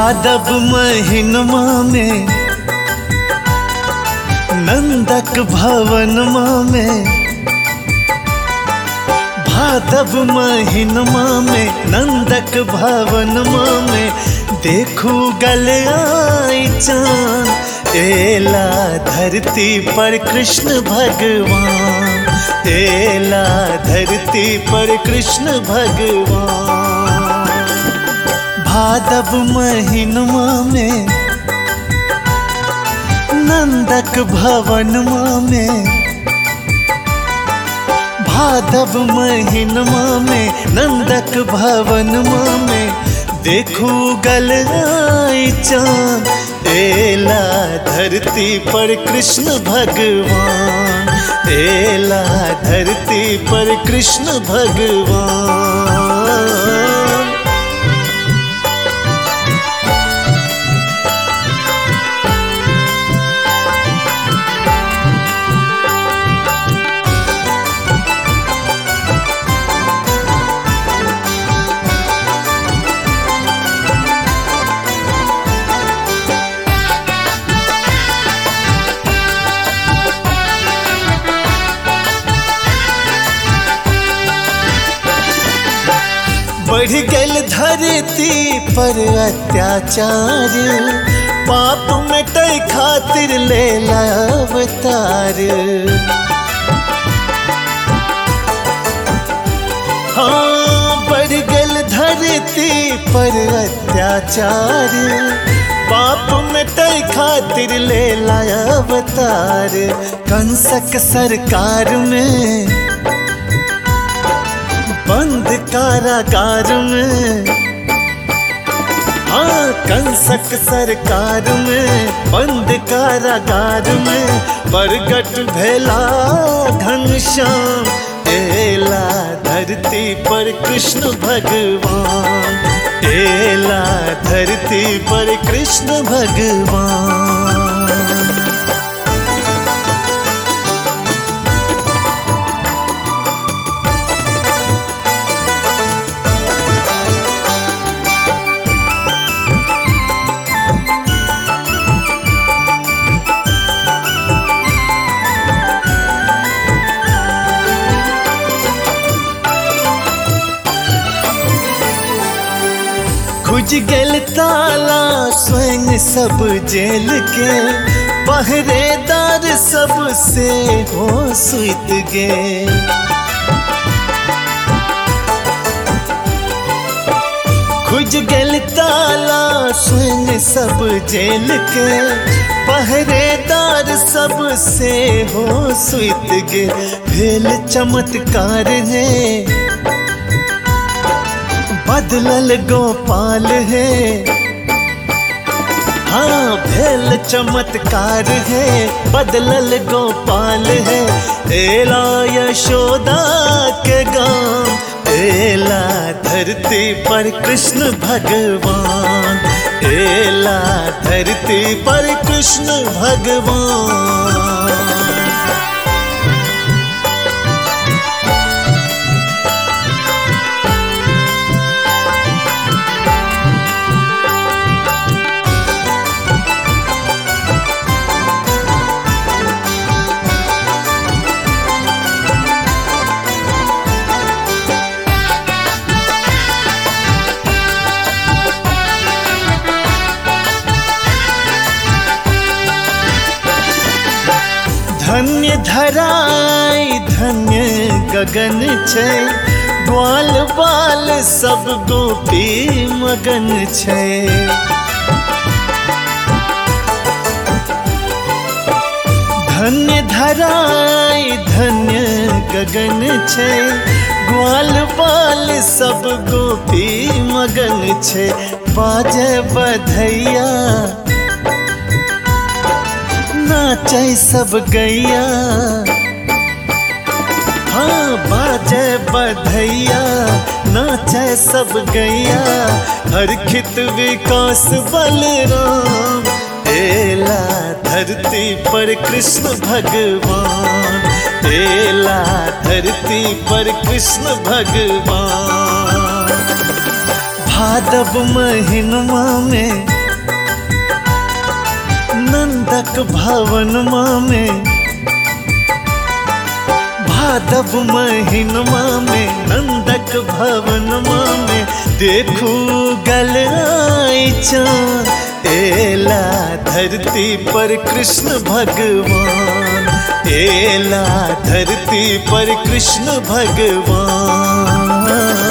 भादव महीनमा में नंदक भवनमा में, भादव महीनमा में नंदक भवनमा में, देखू गल आई चाँद एला धरती पर कृष्ण भगवान, एला धरती पर कृष्ण भगवान। भादव महीनमा में नंदक भवनमा में, भादव महीनमा में नंदक भवनमा में, देखू गल आई चाँद एला धरती पर कृष्ण भगवान, एला धरती पर कृष्ण भगवान। बढ़ गल धरती पर अत्याचार, पाप मिटे खातिर लेला अवतार। हाँ, बढ़ गल धरती पर अत्याचार, पाप मिटे खातिर लेला अवतार। कंसक सरकार में, बंद कारागार में, हाँ कंसक सरकार में, बंद कारागार में, प्रगट भेला घनश्याम एला धरती पर कृष्ण भगवान, एला धरती पर कृष्ण भगवान। खुज गल ताला स्वयं सब जेल के, पहरेदार सब से हो सुत गे। खुज गल ताला स्वयं सब जेल के, पहरेदार सब से हो सुत गे। भेल चमत्कार है बदलल गोपाल है, हाँ भेल चमत्कार है बदलल गोपाल है। एला यशोदा के गाँव, एला धरती पर कृष्ण भगवान, एला धरती पर कृष्ण भगवान। धन्य धराई धन्य गगन छै, ग्वाल बाल सब गोपी मगन छै। धन्य धराई धन्य गगन छै, ग्वाल बाल सब गोपी मगन छै। बाजे बधैया नाचे सब गैया, हाँ बाजे बधैया नाचे सब गैया। हरखित विकास बलराम एला धरती पर कृष्ण भगवान, एला धरती पर कृष्ण भगवान। भादव महीनमा में नंदक भवन में भादव महीनमा में नंदक भवन में देखू गल आई चाँद एला धरती पर कृष्ण भगवान एला धरती पर कृष्ण भगवान।